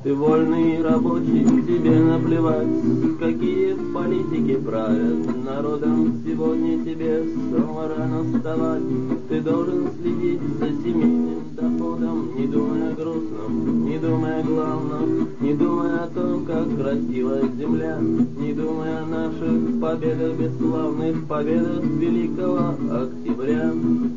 Ты вольный рабочий, тебе наплевать, какие политики правят народом. Сегодня тебе снова рано вставать. Ты должен следить за семейным доходом, не думая о грустном, не думая о главном, не думая о том, как красива земля, не думая о наших победах, бесславных победах Великого Октября.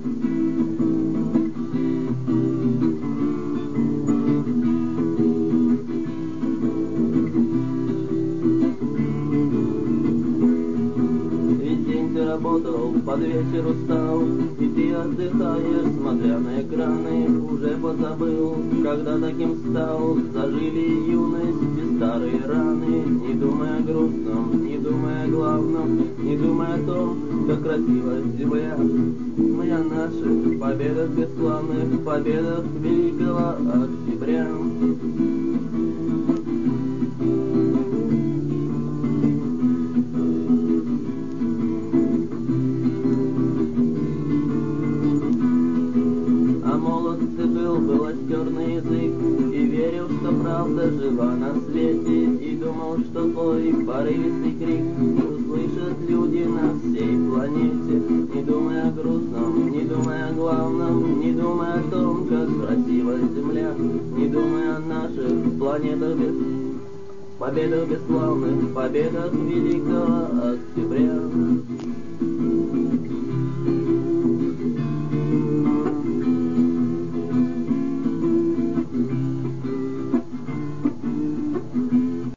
Работал, под вечер устал, и ты отдыхаешь, смотря на экраны. Уже позабыл, когда таким стал. Зажили юность и старые раны. Не думая о грустном, не думая о главном, не думая о том, как красива земля. Мы о наших победах, бесславных победах Великого Октября. Был остерный язык и верил, что правда жива на свете, и думал, что твой порывистый крик услышат люди на всей планете. Не думая о грустном, не думая о главном, не думая о том, как красива земля, не думая о наших планетах, победах бесславных, победах Великого